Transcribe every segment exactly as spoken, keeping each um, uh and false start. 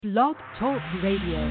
Blog Talk Radio.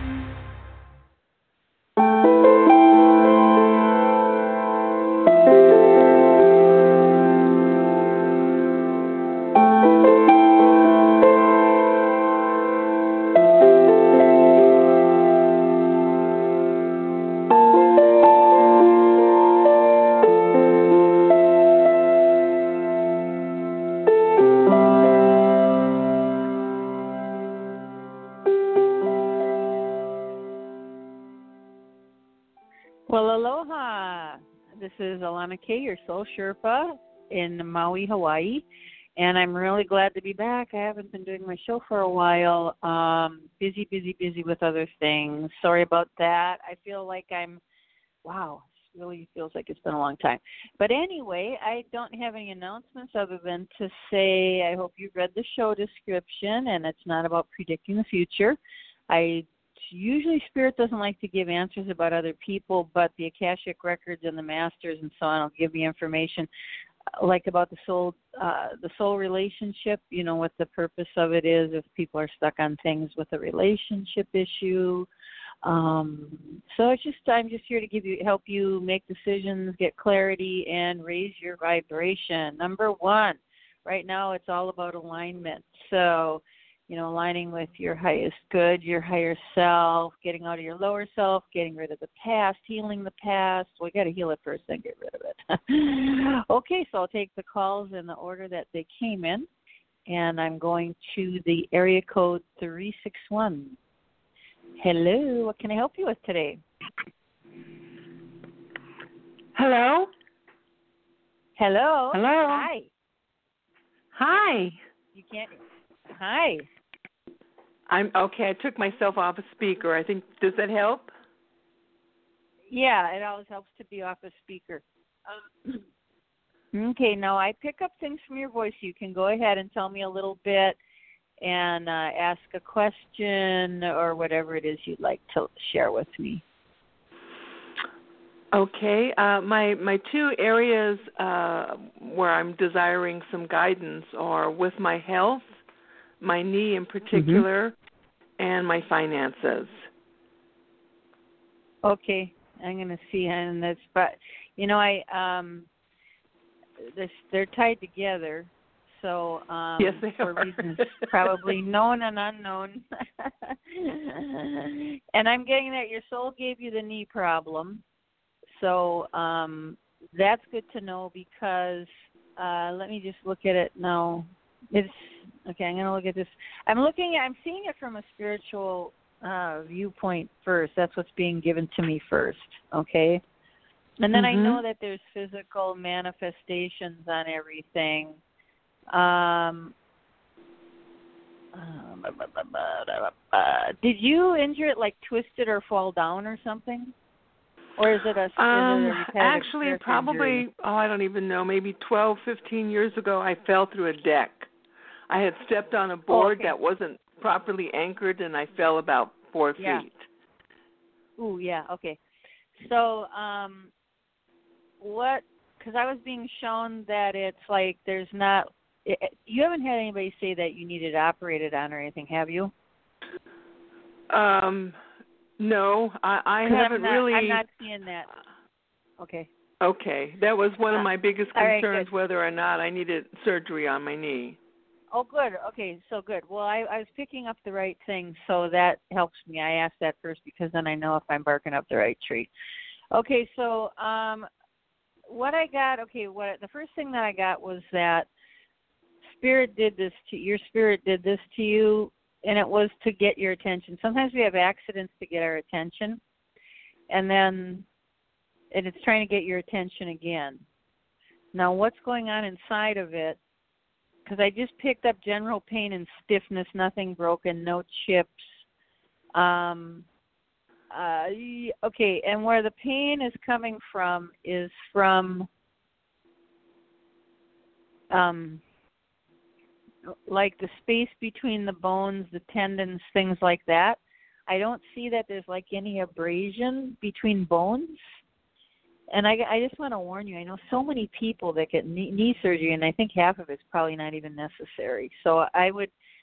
Well, aloha. This is Alana Kay, your Soul Sherpa in Maui, Hawaii, and I'm really glad to be back. I haven't been doing my show for a while. Um, busy, busy, busy with other things. Sorry about that. I feel like I'm, wow, it really feels like it's been a long time. But anyway, I don't have any announcements other than to say I hope you've read the show description, and it's not about predicting the future. I Usually Spirit doesn't like to give answers about other people, but the Akashic Records and the Masters and so on will give me information like about the soul uh, the soul relationship, you know, what the purpose of it is if people are stuck on things with a relationship issue. Um, so it's just I'm just here to give you help you make decisions, get clarity, and raise your vibration. Number one, right now it's all about alignment. So you know, aligning with your highest good, your higher self, getting out of your lower self, getting rid of the past, healing the past. Well, you got to heal it first, then get rid of it. Okay, so I'll take the calls in the order that they came in, and I'm going to the area code three six one. Hello, what can I help you with today? Hello? Hello? Hello? Hi. Hi. You can't... Hi. I'm okay. I took myself off a speaker. I think does that help? Yeah, it always helps to be off a speaker. Um, okay, now I pick up things from your voice. You can go ahead and tell me a little bit and uh, ask a question or whatever it is you'd like to share with me. Okay. Uh, my my two areas uh, where I'm desiring some guidance are with my health, my knee in particular, mm-hmm. and my finances. Okay, I'm going to see, and that's, but you know, I um, this they're tied together, so um, yes, they for are. reasons probably known and unknown. And I'm getting that your soul gave you the knee problem, so um, that's good to know because uh, let me just look at it now. It's okay. I'm going to look at this. I'm looking. I'm seeing it from a spiritual uh, viewpoint first. That's what's being given to me first. Okay, and then mm-hmm. I know that there's physical manifestations on everything. Um, uh, did you injure it, like twist it or fall down or something? Or is it a, is um, it a repetitive actually probably, injury? oh, I don't even know, maybe twelve, fifteen years ago I fell through a deck. I had stepped on a board oh, okay. that wasn't properly anchored, and I fell about four yeah. feet. Ooh, yeah, okay. So, um, what, because I was being shown that it's like there's not, it, you haven't had anybody say that you needed operated on or anything, have you? Um, no, I, I haven't I'm not, really. I'm not seeing that. Okay. Okay, that was one of my biggest concerns, right, whether or not I needed surgery on my knee. Oh, good. Okay, so good. Well, I, I was picking up the right thing, so that helps me. I asked that first because then I know if I'm barking up the right tree. Okay, so um, what I got, okay, what the first thing that I got was that Spirit did this to your Spirit did this to you, and it was to get your attention. Sometimes we have accidents to get our attention, and then and it's trying to get your attention again. Now, what's going on inside of it? Because I just picked up general pain and stiffness, nothing broken, no chips. Um, uh, okay, and where the pain is coming from is from, um, like the space between the bones, the tendons, things like that. I don't see that there's like any abrasion between bones. And I, I just want to warn you, I know so many people that get knee, knee surgery, and I think half of it's probably not even necessary. So I would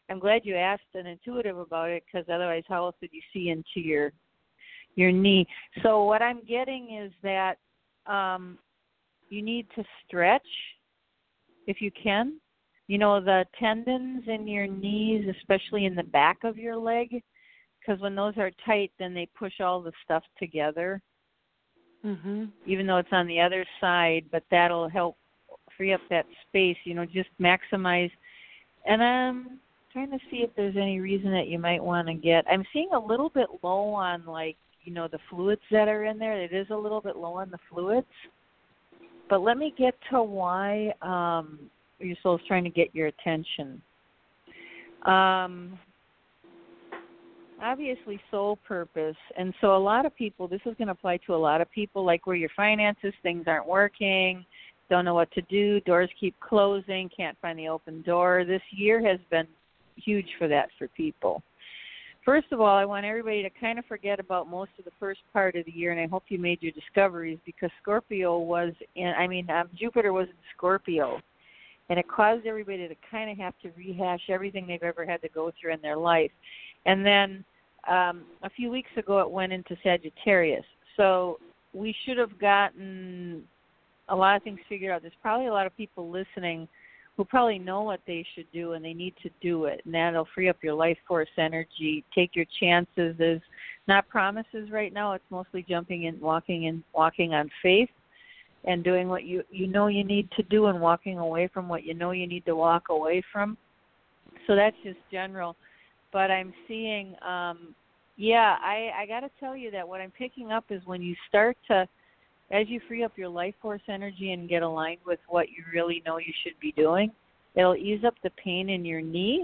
I'm glad you asked an intuitive about it, because otherwise how else would you see into your your knee? So what I'm getting is that um, you need to stretch if you can. You know, the tendons in your knees, especially in the back of your leg, because when those are tight, then they push all the stuff together, mm-hmm. even though it's on the other side, but that'll help free up that space, you know, just maximize. And I'm trying to see if there's any reason that you might want to get, I'm seeing a little bit low on, like, you know, the fluids that are in there. It is a little bit low on the fluids. But let me get to why um, your soul's trying to get your attention. Um, obviously, soul purpose. And so a lot of people, this is going to apply to a lot of people, like where your finances, things aren't working, don't know what to do, doors keep closing, can't find the open door. This year has been huge for that for people. First of all, I want everybody to kind of forget about most of the first part of the year, and I hope you made your discoveries, because Scorpio was in, I mean, um, Jupiter was in Scorpio, and it caused everybody to kind of have to rehash everything they've ever had to go through in their life. And then um, a few weeks ago, it went into Sagittarius. So we should have gotten a lot of things figured out. There's probably a lot of people listening who probably know what they should do, and they need to do it. And that'll free up your life force energy. Take your chances. There's not promises right now. It's mostly jumping and walking and walking on faith and doing what you, you know you need to do, and walking away from what you know you need to walk away from. So that's just general. But I'm seeing, um, yeah, I, I got to tell you that what I'm picking up is when you start to, as you free up your life force energy and get aligned with what you really know you should be doing, it'll ease up the pain in your knee.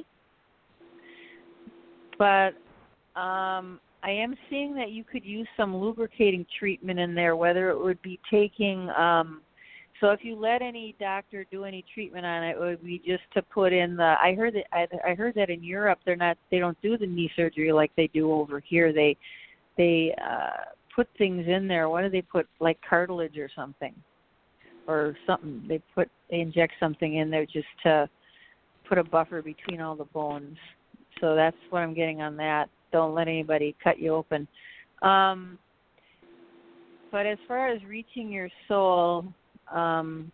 But um, I am seeing that you could use some lubricating treatment in there, whether it would be taking, um, so if you let any doctor do any treatment on it, it would be just to put in the, I heard that, I, I heard that in Europe, they're not, they don't do the knee surgery like they do over here. They, they, uh, put things in there. What do they put, like cartilage or something, or something? They put, they inject something in there just to put a buffer between all the bones. So that's what I'm getting on that. Don't let anybody cut you open. Um, but as far as reaching your soul, um,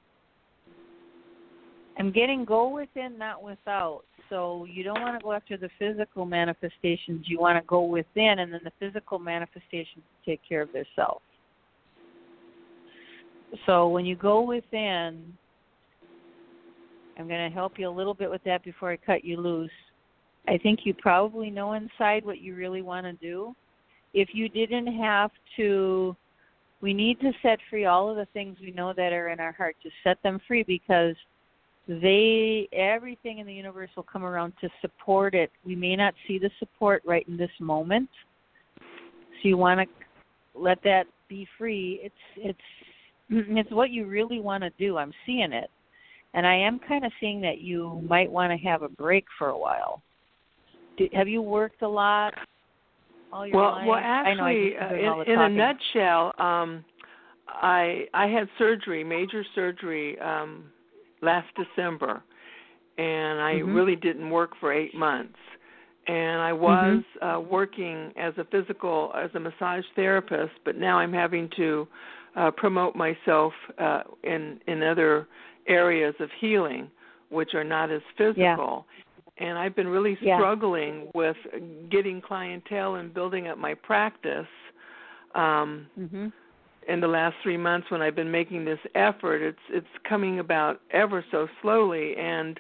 I'm getting go within, not without. So you don't want to go after the physical manifestations. You want to go within, and then the physical manifestations take care of themselves. So when you go within, I'm going to help you a little bit with that before I cut you loose. I think you probably know inside what you really want to do. If you didn't have to, we need to set free all of the things we know that are in our heart. Just set them free, because they, everything in the universe will come around to support it. We may not see the support right in this moment, so you want to let that be free. It's it's it's what you really want to do. I'm seeing it, and I am kind of seeing that you might want to have a break for a while. Do, have you worked a lot all your well, life? Well, actually, I know I uh, in, in a nutshell, um, I I had surgery, major surgery. Um, last December, and I mm-hmm. really didn't work for eight months. And I was mm-hmm. uh, working as a physical, as a massage therapist, but now I'm having to uh, promote myself uh, in, in other areas of healing, which are not as physical. Yeah. And I've been really struggling yeah. with getting clientele and building up my practice. Um, mm-hmm. In the last three months when I've been making this effort, it's it's coming about ever so slowly, and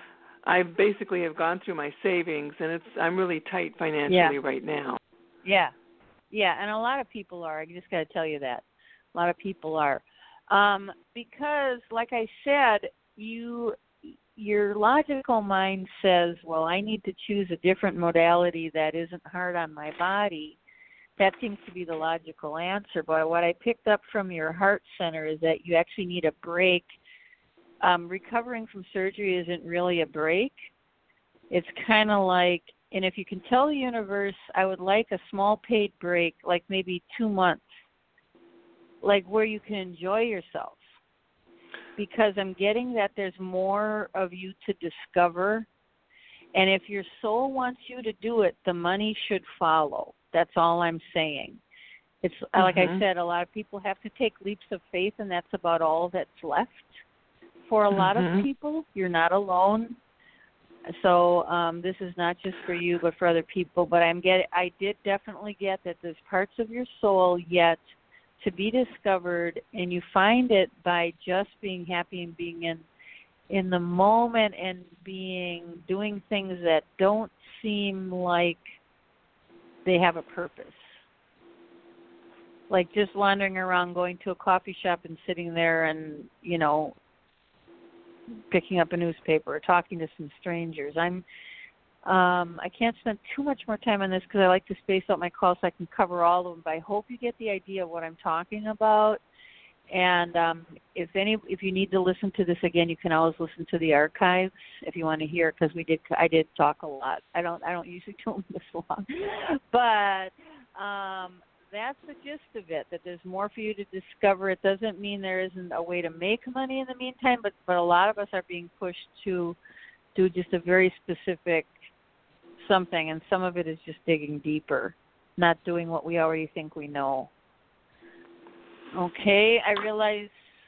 I basically have gone through my savings, and it's I'm really tight financially yeah. right now. Yeah, yeah, and a lot of people are. I just got to tell you that. A lot of people are. Um, because, like I said, you your logical mind says, well, I need to choose a different modality that isn't hard on my body. That seems to be the logical answer. But what I picked up from your heart center is that you actually need a break. Um, recovering from surgery isn't really a break. It's kind of like, and if you can tell the universe, I would like a small paid break, like maybe two months, like where you can enjoy yourself. Because I'm getting that there's more of you to discover. And if your soul wants you to do it, the money should follow. That's all I'm saying. It's mm-hmm. like I said, a lot of people have to take leaps of faith, and that's about all that's left for a lot mm-hmm. of people. You're not alone. So um, this is not just for you, but for other people. But I'm get, I did definitely get that there's parts of your soul yet to be discovered, and you find it by just being happy and being in in the moment and being doing things that don't seem like they have a purpose. Like just wandering around, going to a coffee shop and sitting there and, you know, picking up a newspaper or talking to some strangers. I'm, um, I can't spend too much more time on this because I like to space out my calls so I can cover all of them, but I hope you get the idea of what I'm talking about. And um, if any, if you need to listen to this again, you can always listen to the archives if you want to hear it, because we did, I did talk a lot. I don't, I don't usually do them this long, but um, that's the gist of it. That there's more for you to discover. It doesn't mean there isn't a way to make money in the meantime, but but a lot of us are being pushed to do just a very specific something, and some of it is just digging deeper, not doing what we already think we know. Okay, I realize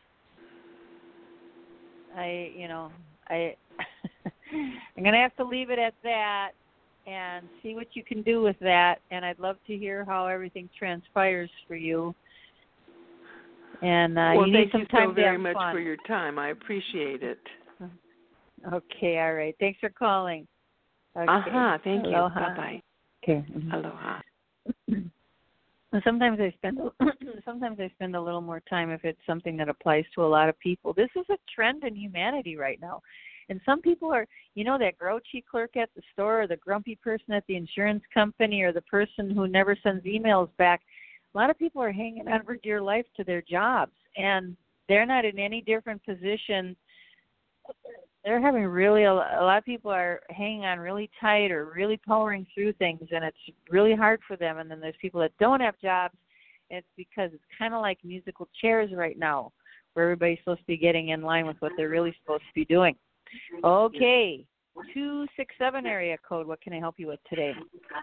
I, you know, I, I'm going to have to leave it at that and see what you can do with that, and I'd love to hear how everything transpires for you. And uh, well, you need some thank time you so to very have much fun. for your time. I appreciate it. Okay, all right. Thanks for calling. Okay. Uh-huh, thank Aloha. you. Bye-bye. Okay. Mm-hmm. Aloha. Sometimes I spend sometimes I spend a little more time if it's something that applies to a lot of people. This is a trend in humanity right now. And some people are, you know, that grouchy clerk at the store or the grumpy person at the insurance company or the person who never sends emails back. A lot of people are hanging on for dear life to their jobs, and they're not in any different position. They're having really, a lot of people are hanging on really tight or really powering through things, and it's really hard for them. And then there's people that don't have jobs, and it's because it's kind of like musical chairs right now, where everybody's supposed to be getting in line with what they're really supposed to be doing. Okay, two six seven area code, what can I help you with today?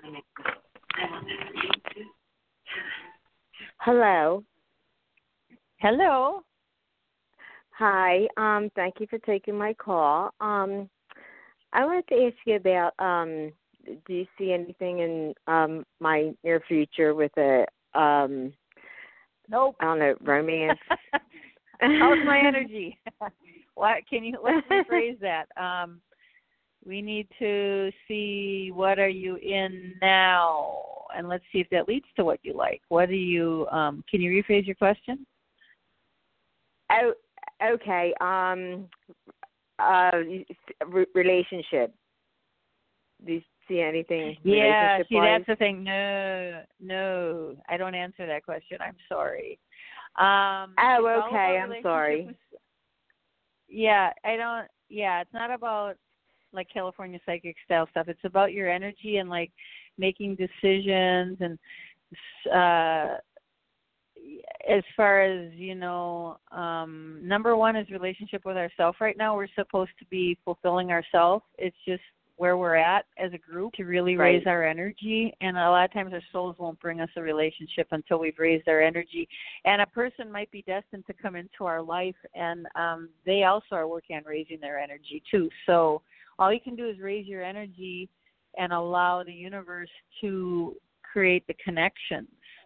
Hello. Hello. Hi. Um, thank you for taking my call. Um, I wanted to ask you about, um, do you see anything in um, my near future with a, um, nope. I don't know, romance? How's my energy? What can you let's rephrase that? Um, we need to see what are you in now, and let's see if that leads to what you like. What do you? Um, can you rephrase your question? Oh. Okay. Um, uh, re- relationship. Do you see anything? Yeah. See, wise? that's the thing. No, no, I don't answer that question. I'm sorry. Um, oh, okay. I'm sorry. With, yeah, I don't. Yeah, it's not about like California psychic style stuff. It's about your energy and like making decisions and. Uh, As far as, you know, um, number one is relationship with ourselves. Right now we're supposed to be fulfilling ourselves. It's just where we're at as a group to really right. raise our energy. And a lot of times our souls won't bring us a relationship until we've raised our energy. And a person might be destined to come into our life, and um, they also are working on raising their energy too. So all you can do is raise your energy and allow the universe to create the connections.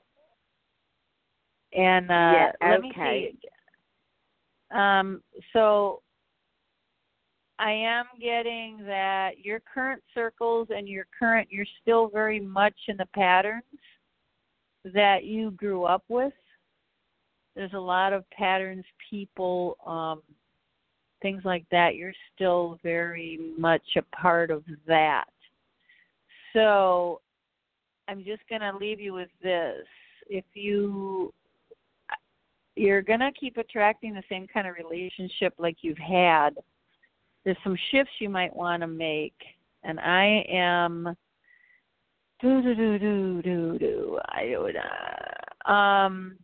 And uh, yeah, let okay. me see. Um, so I am getting that your current circles and your current, you're still very much in the patterns that you grew up with. There's a lot of patterns, people, um, things like that. You're still very much a part of that. So I'm just going to leave you with this. If you... You're going to keep attracting the same kind of relationship like you've had. There's some shifts you might want to make. And I am, do, do, do, do, do, do, I would, uh, um,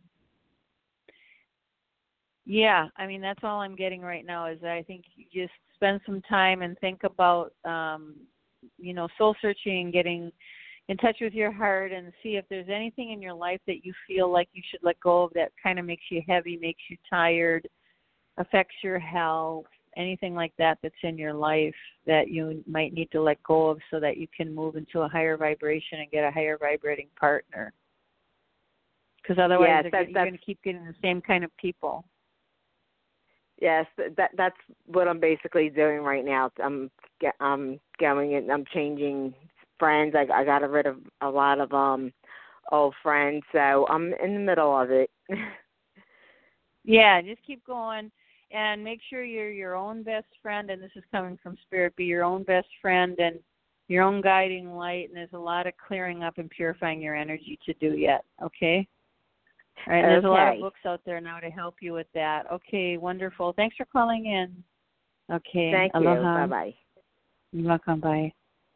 yeah, I mean, that's all I'm getting right now is that I think you just spend some time and think about um, you know, soul searching, getting in touch with your heart and see if there's anything in your life that you feel like you should let go of that kind of makes you heavy, makes you tired, affects your health, anything like that that's in your life that you might need to let go of so that you can move into a higher vibration and get a higher vibrating partner. Because otherwise yes, you're, that, you're going to keep getting the same kind of people. Yes, that that's what I'm basically doing right now. I'm I'm going and I'm changing friends. I, I got rid of a lot of um old friends, so I'm in the middle of it. Yeah, just keep going and make sure you're your own best friend. And this is coming from Spirit. Be your own best friend and your own guiding light. And there's a lot of clearing up and purifying your energy to do yet. Okay. All right, and there's okay. a lot of books out there now to help you with that. Okay, wonderful. Thanks for calling in. Okay, thank aloha. you. Bye-bye. You're welcome. Bye.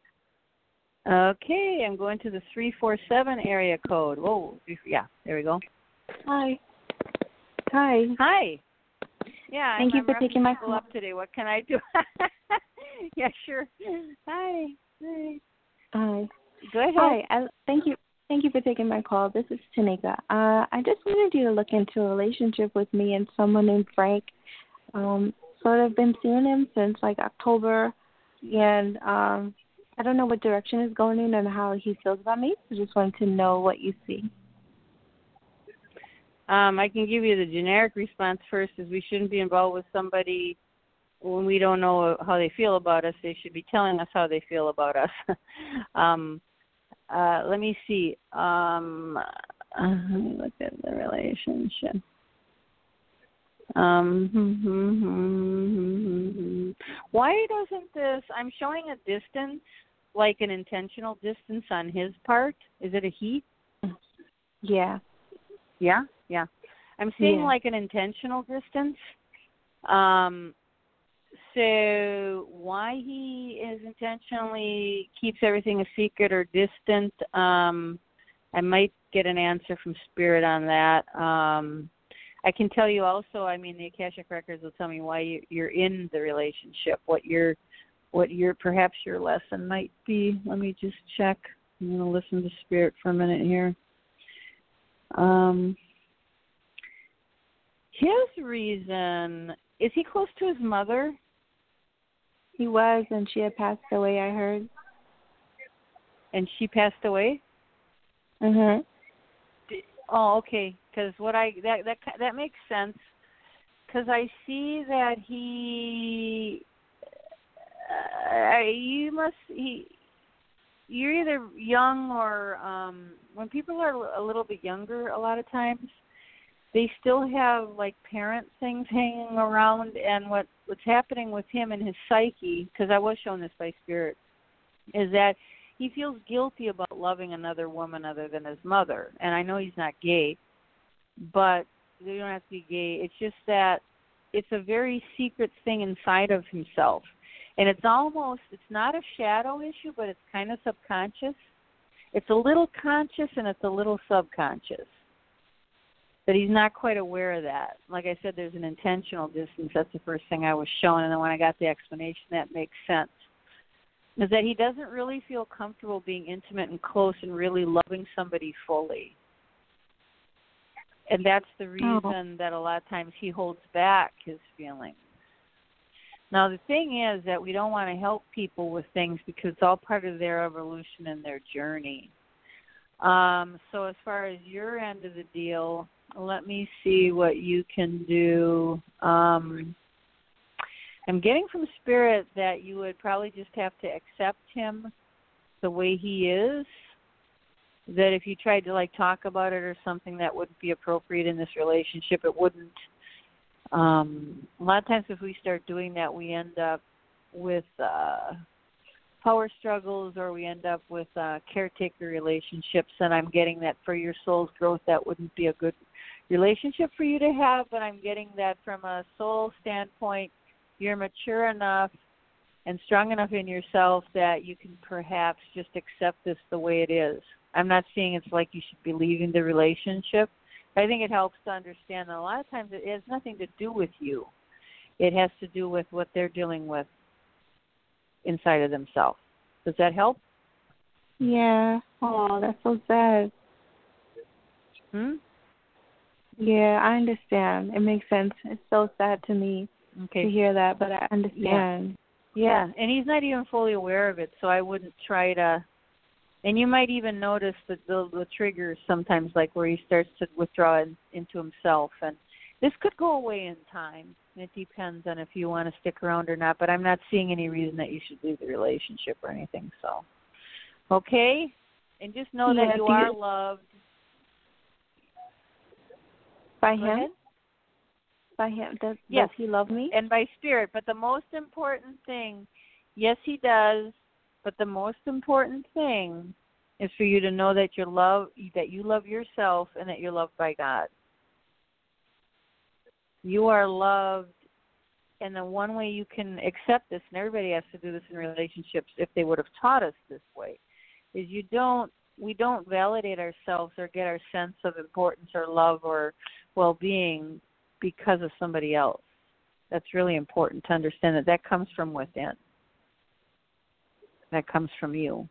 Okay, I'm going to the three four seven area code. Whoa, yeah, there we go. Hi. Hi. Hi. Yeah, Thank I'm, you I'm for taking my people call. up today. What can I do? Yeah, sure. Hi. Hi. Hi. Go ahead. Hi. I, thank you. Thank you for taking my call. This is Tanika. Uh, I just wanted you to look into a relationship with me and someone named Frank. Um, sort of been seeing him since like October, and um, I don't know what direction he's going in and how he feels about me. So just wanted to know what you see. Um, I can give you the generic response first, is we shouldn't be involved with somebody when we don't know how they feel about us. They should be telling us how they feel about us. um, uh, let me see. Um, uh, let me look at the relationship. Um, why doesn't this, I'm showing a distance, like an intentional distance on his part. Is it a he? Yeah. Yeah? Yeah. I'm seeing yeah. like an intentional distance. Um, so why he is intentionally keeps everything a secret or distant, um, I might get an answer from Spirit on that. Um, I can tell you also, I mean, the Akashic Records will tell me why you, you're in the relationship, what your, what your, perhaps your lesson might be. Let me just check. I'm going to listen to Spirit for a minute here. Um, his reason, is he close to his mother? He was, and she had passed away, I heard. And she passed away? Mm-hmm. Oh, okay. Because what I that that that makes sense. Because I see that he, uh, you must he, you're either young or um, when people are a little bit younger, a lot of times they still have like parent things hanging around, and what what's happening with him and his psyche, because I was shown this by Spirit, is that he feels guilty about loving another woman other than his mother. And I know he's not gay, but you don't have to be gay. It's just that it's a very secret thing inside of himself. And it's almost, it's not a shadow issue, but it's kind of subconscious. It's a little conscious and it's a little subconscious. But he's not quite aware of that. Like I said, there's an intentional distance. That's the first thing I was shown. And then when I got the explanation, that makes sense. Is that he doesn't really feel comfortable being intimate and close and really loving somebody fully. And that's the reason oh. that a lot of times he holds back his feelings. Now, the thing is that we don't want to help people with things because it's all part of their evolution and their journey. Um, so as far as your end of the deal, let me see what you can do. Um, I'm getting from Spirit that you would probably just have to accept him the way he is, that if you tried to like talk about it or something that wouldn't be appropriate in this relationship, it wouldn't. Um, a lot of times if we start doing that, we end up with uh, power struggles or we end up with uh, caretaker relationships, and I'm getting that for your soul's growth, that wouldn't be a good relationship for you to have, but I'm getting that from a soul standpoint, you're mature enough and strong enough in yourself that you can perhaps just accept this the way it is. I'm not saying it's like you should be leaving the relationship. I think it helps to understand that a lot of times it has nothing to do with you. It has to do with what they're dealing with inside of themselves. Does that help? Yeah. Oh, that's so sad. Hmm? Yeah, I understand. It makes sense. It's so sad to me Okay. to hear that, but I understand. Yeah, and he's not even fully aware of it, so I wouldn't try to. And you might even notice that the, the triggers sometimes, like where he starts to withdraw in, into himself. And this could go away in time. It depends on if you want to stick around or not, but I'm not seeing any reason that you should leave the relationship or anything. So, okay? And just know Yeah, that you do are you- loved. By Go him? ahead. By him? Does, Yes. does he love me? And by spirit. But the most important thing, yes, he does, but the most important thing is for you to know that you love that you love yourself and that you're loved by God. You are loved, and the one way you can accept this, and everybody has to do this in relationships if they would have taught us this way, is you don't we don't validate ourselves or get our sense of importance or love or well-being because of somebody else. That's really important to understand that that comes from within. That comes from you.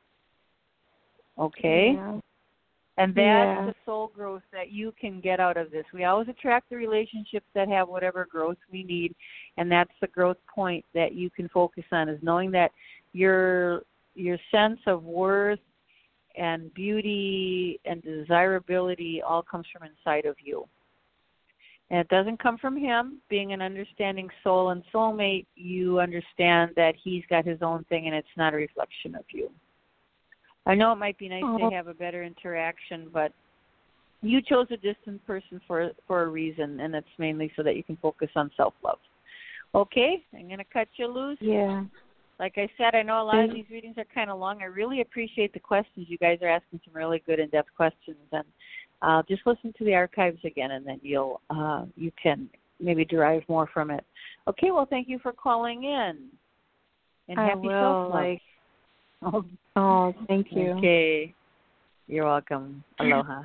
Okay? Yeah. And that's Yeah. the soul growth that you can get out of this. We always attract the relationships that have whatever growth we need, and that's the growth point that you can focus on, is knowing that your your sense of worth and beauty and desirability all comes from inside of you. And it doesn't come from him. Being an understanding soul and soulmate, you understand that he's got his own thing and it's not a reflection of you. I know it might be nice Oh. to have a better interaction, but you chose a distant person for for a reason, and it's mainly so that you can focus on self-love. Okay? I'm going to cut you loose. Yeah. Like I said, I know a lot of these readings are kind of long. I really appreciate the questions. You guys are asking some really good in-depth questions, and uh, just listen to the archives again, and then you'll uh, you can maybe derive more from it. Okay, well, thank you for calling in, and I happy will, self-love. like, Oh, oh, thank you. okay, you're welcome. Aloha.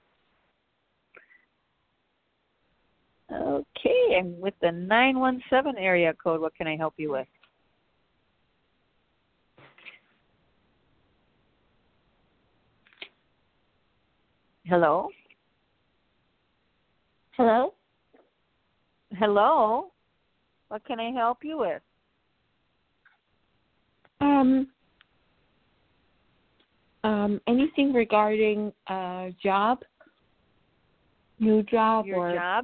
Okay, and with the nine one seven area code, what can I help you with? Hello? Hello? Hello? What can I help you with? Um, um, anything regarding uh job? New job Your or job?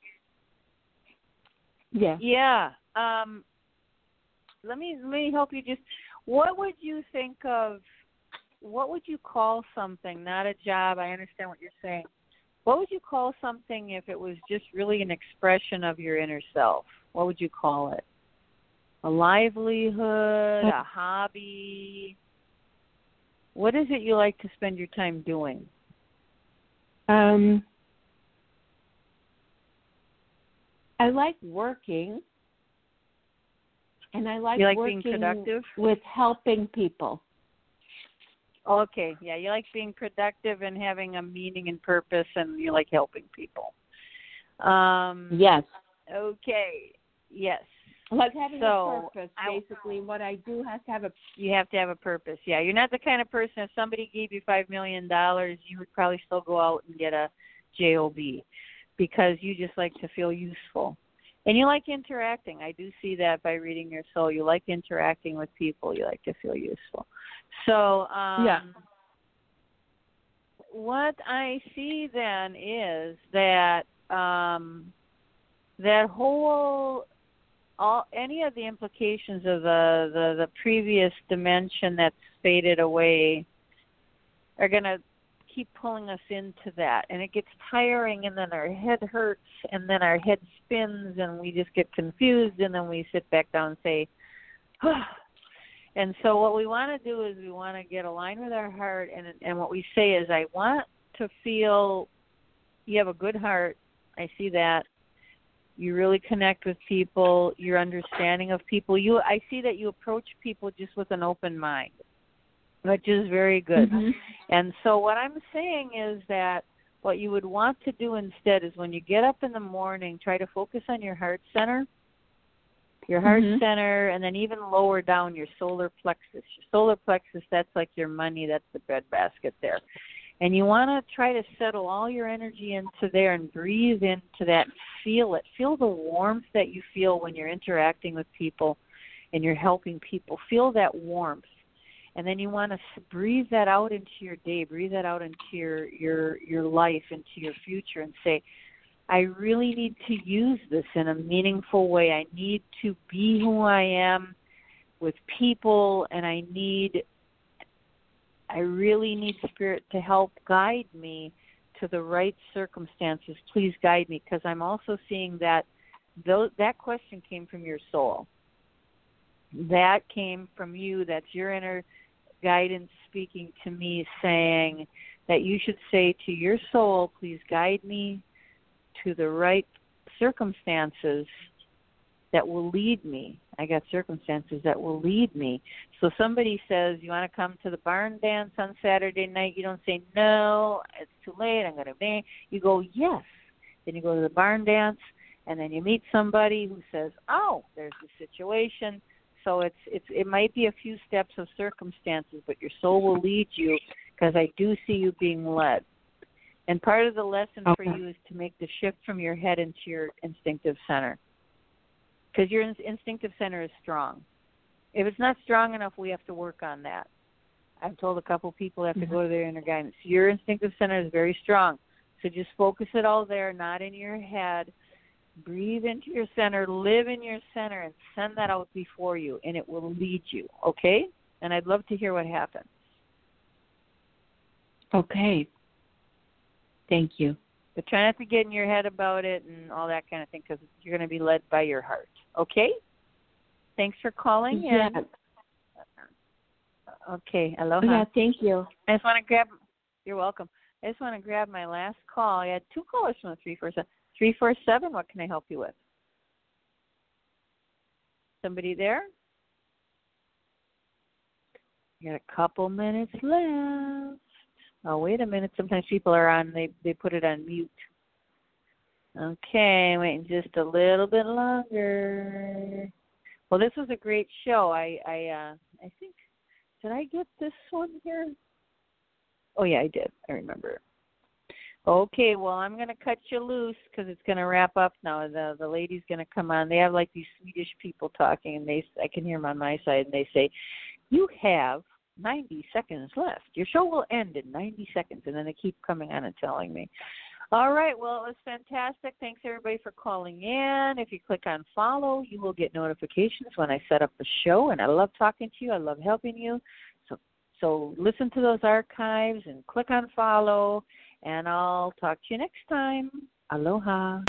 yeah. Yeah. Um, let me let me help you. Just what would you think of? What would you call something? Not a job. I understand what you're saying. What would you call something if it was just really an expression of your inner self? What would you call it? A livelihood, a hobby? What is it you like to spend your time doing? Um I like working and I like, You like working being productive? with helping people. Okay, yeah, you like being productive and having a meaning and purpose, and you like helping people. Um, Yes. Okay, yes. I like having So, a purpose. I- Basically what I do has to have a You have to have a purpose. Yeah, you're not the kind of person, if somebody gave you five million dollars, you would probably still go out and get a job because you just like to feel useful. And you like interacting. I do see that by reading your soul. You like interacting with people. You like to feel useful. So, um, Yeah. what I see then is that um, that whole all any of the implications of the, the, the previous dimension that's faded away are going to keep pulling us into that, and it gets tiring, and then our head hurts, and then our head spins, and we just get confused, and then we sit back down and say, ah. And so what we want to do is we want to get aligned with our heart, and and what we say is, I want to feel you have a good heart. I see that. You really connect with people. Your understanding of people. You, I see that you approach people just with an open mind, which is very good. Mm-hmm. And so what I'm saying is that what you would want to do instead is when you get up in the morning, try to focus on your heart center Your heart Mhm. center, and then even lower down your solar plexus. Your solar plexus, that's like your money. That's the breadbasket there. And you want to try to settle all your energy into there and breathe into that and feel it. Feel the warmth that you feel when you're interacting with people and you're helping people. Feel that warmth. And then you want to breathe that out into your day, breathe that out into your, your, your life, into your future, and say, I really need to use this in a meaningful way. I need to be who I am with people, and I need, I really need Spirit to help guide me to the right circumstances. Please guide me, because I'm also seeing that those, that question came from your soul. That came from you. That's your inner guidance speaking to me, saying that you should say to your soul, please guide me to the right circumstances that will lead me. I got circumstances that will lead me. So somebody says, you want to come to the barn dance on Saturday night? You don't say, no, it's too late, I'm going to be. You go, yes. Then you go to the barn dance, and then you meet somebody who says, oh, there's the situation. So it's it's it might be a few steps of circumstances, but your soul will lead you, because I do see you being led. And part of the lesson Okay. for you is to make the shift from your head into your instinctive center, because your in- instinctive center is strong. If it's not strong enough, we have to work on that. I've told a couple people have to Mm-hmm. go to their inner guidance. Your instinctive center is very strong, so just focus it all there, not in your head. Breathe into your center, live in your center, and send that out before you, and it will lead you, okay? And I'd love to hear what happens. Okay. Thank you. But try not to get in your head about it and all that kind of thing, because you're going to be led by your heart, okay? Thanks for calling Yeah. in. Okay, aloha. Yeah, thank you. I just want to grab, you're welcome. I just want to grab my last call. I had two callers from the three four seven. three four seven, what can I help you with? Somebody there? You got a couple minutes left. Oh, wait a minute. Sometimes people are on, they, they put it on mute. Okay, waiting just a little bit longer. Well, this was a great show. I, I, uh, I think, did I get this one here? Oh, yeah, I did. I remember. Okay, well, I'm going to cut you loose because it's going to wrap up now. The the lady's going to come on. They have like these Swedish people talking, and they I can hear them on my side, and they say, you have ninety seconds left. Your show will end in ninety seconds, and then they keep coming on and telling me. All right, well, it was fantastic. Thanks, everybody, for calling in. If you click on follow, you will get notifications when I set up the show, and I love talking to you. I love helping you. So, so listen to those archives and click on follow, and I'll talk to you next time. Aloha.